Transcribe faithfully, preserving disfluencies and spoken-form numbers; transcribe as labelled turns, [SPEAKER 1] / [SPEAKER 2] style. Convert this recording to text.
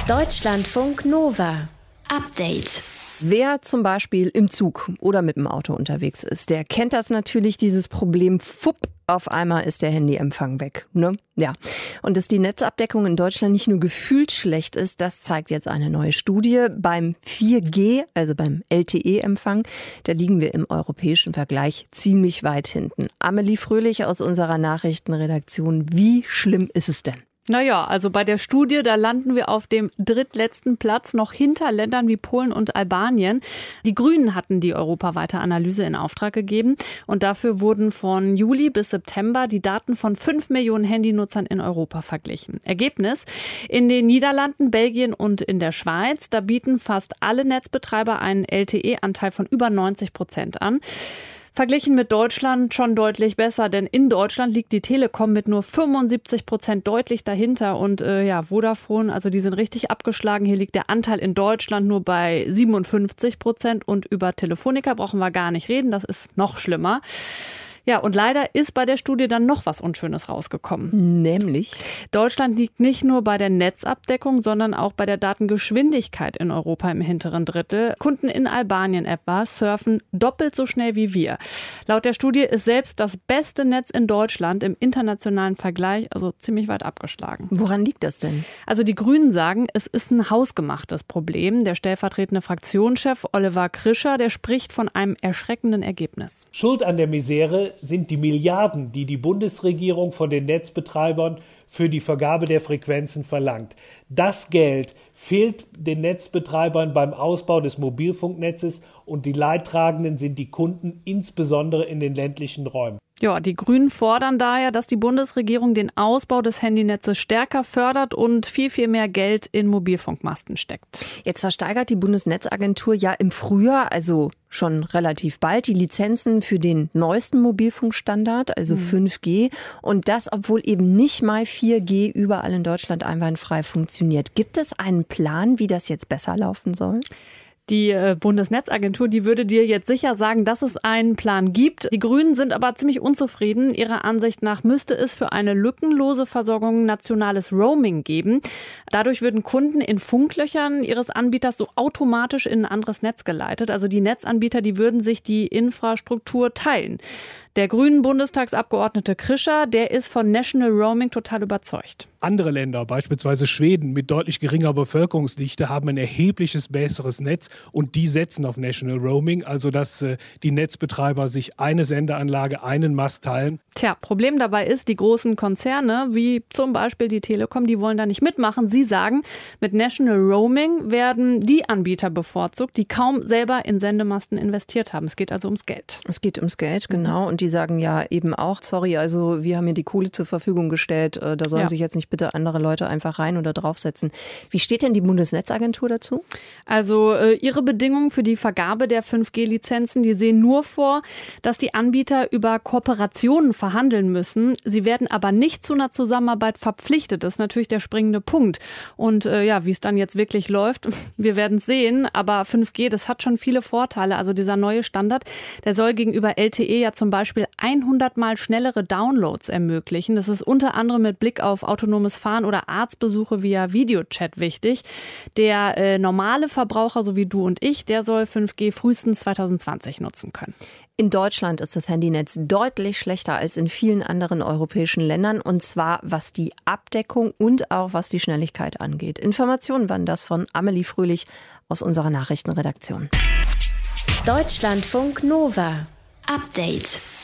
[SPEAKER 1] Deutschlandfunk Nova. Update.
[SPEAKER 2] Wer zum Beispiel im Zug oder mit dem Auto unterwegs ist, der kennt das natürlich, dieses Problem, fupp, auf einmal ist der Handyempfang weg. Ne? Ja. Und dass die Netzabdeckung in Deutschland nicht nur gefühlt schlecht ist, das zeigt jetzt eine neue Studie. Beim vier G, also beim L T E-Empfang, da liegen wir im europäischen Vergleich ziemlich weit hinten. Amelie Fröhlich aus unserer Nachrichtenredaktion, wie schlimm ist es denn?
[SPEAKER 3] Naja, also bei der Studie, da landen wir auf dem drittletzten Platz, noch hinter Ländern wie Polen und Albanien. Die Grünen hatten die europaweite Analyse in Auftrag gegeben und dafür wurden von Juli bis September die Daten von fünf Millionen Handynutzern in Europa verglichen. Ergebnis: In den Niederlanden, Belgien und in der Schweiz, da bieten fast alle Netzbetreiber einen L T E-Anteil von über neunzig Prozent an. Verglichen mit Deutschland schon deutlich besser, denn in Deutschland liegt die Telekom mit nur fünfundsiebzig Prozent deutlich dahinter und äh, ja, Vodafone, also die sind richtig abgeschlagen. Hier liegt der Anteil in Deutschland nur bei siebenundfünfzig Prozent und über Telefonica brauchen wir gar nicht reden, das ist noch schlimmer. Ja, und leider ist bei der Studie dann noch was Unschönes rausgekommen.
[SPEAKER 2] Nämlich?
[SPEAKER 3] Deutschland liegt nicht nur bei der Netzabdeckung, sondern auch bei der Datengeschwindigkeit in Europa im hinteren Drittel. Kunden in Albanien etwa surfen doppelt so schnell wie wir. Laut der Studie ist selbst das beste Netz in Deutschland im internationalen Vergleich also ziemlich weit abgeschlagen.
[SPEAKER 2] Woran liegt das denn?
[SPEAKER 3] Also die Grünen sagen, es ist ein hausgemachtes Problem. Der stellvertretende Fraktionschef Oliver Krischer, der spricht von einem erschreckenden Ergebnis.
[SPEAKER 4] Schuld an der Misere sind die Milliarden, die die Bundesregierung von den Netzbetreibern für die Vergabe der Frequenzen verlangt. Das Geld fehlt den Netzbetreibern beim Ausbau des Mobilfunknetzes und die Leidtragenden sind die Kunden, insbesondere in den ländlichen Räumen.
[SPEAKER 3] Ja, die Grünen fordern daher, dass die Bundesregierung den Ausbau des Handynetzes stärker fördert und viel, viel mehr Geld in Mobilfunkmasten steckt.
[SPEAKER 2] Jetzt versteigert die Bundesnetzagentur ja im Frühjahr, also schon relativ bald, die Lizenzen für den neuesten Mobilfunkstandard, also mhm. fünf G. Und das, obwohl eben nicht mal vier G überall in Deutschland einwandfrei funktioniert. Gibt es einen Plan, wie das jetzt besser laufen soll?
[SPEAKER 3] Die Bundesnetzagentur, die würde dir jetzt sicher sagen, dass es einen Plan gibt. Die Grünen sind aber ziemlich unzufrieden. Ihrer Ansicht nach müsste es für eine lückenlose Versorgung nationales Roaming geben. Dadurch würden Kunden in Funklöchern ihres Anbieters so automatisch in ein anderes Netz geleitet. Also die Netzanbieter, die würden sich die Infrastruktur teilen. Der grünen Bundestagsabgeordnete Krischer, der ist von National Roaming total überzeugt.
[SPEAKER 5] Andere Länder, beispielsweise Schweden mit deutlich geringer Bevölkerungsdichte, haben ein erhebliches besseres Netz und die setzen auf National Roaming, also dass äh, die Netzbetreiber sich eine Sendeanlage, einen Mast teilen.
[SPEAKER 3] Tja, Problem dabei ist, die großen Konzerne, wie zum Beispiel die Telekom, die wollen da nicht mitmachen. Sie sagen, mit National Roaming werden die Anbieter bevorzugt, die kaum selber in Sendemasten investiert haben. Es geht also ums Geld.
[SPEAKER 2] Es geht ums Geld, genau. Und die sagen ja eben auch, sorry, also wir haben hier die Kohle zur Verfügung gestellt, da sollen ja. sich jetzt nicht bitte andere Leute einfach rein oder draufsetzen. Wie steht denn die Bundesnetzagentur dazu?
[SPEAKER 3] Also äh, ihre Bedingungen für die Vergabe der fünf G Lizenzen, die sehen nur vor, dass die Anbieter über Kooperationen verhandeln müssen. Sie werden aber nicht zu einer Zusammenarbeit verpflichtet. Das ist natürlich der springende Punkt. Und äh, ja, wie es dann jetzt wirklich läuft, wir werden es sehen. Aber fünf G, das hat schon viele Vorteile. Also dieser neue Standard, der soll gegenüber L T E ja zum Beispiel hundert Mal schnellere Downloads ermöglichen. Das ist unter anderem mit Blick auf autonomes Fahren oder Arztbesuche via Videochat wichtig. Der äh, normale Verbraucher, so wie du und ich, der soll fünf G frühestens zwanzig zwanzig nutzen können.
[SPEAKER 2] In Deutschland ist das Handynetz deutlich schlechter als in vielen anderen europäischen Ländern, und zwar was die Abdeckung und auch was die Schnelligkeit angeht. Informationen waren das von Amelie Fröhlich aus unserer Nachrichtenredaktion.
[SPEAKER 1] Deutschlandfunk Nova. Update.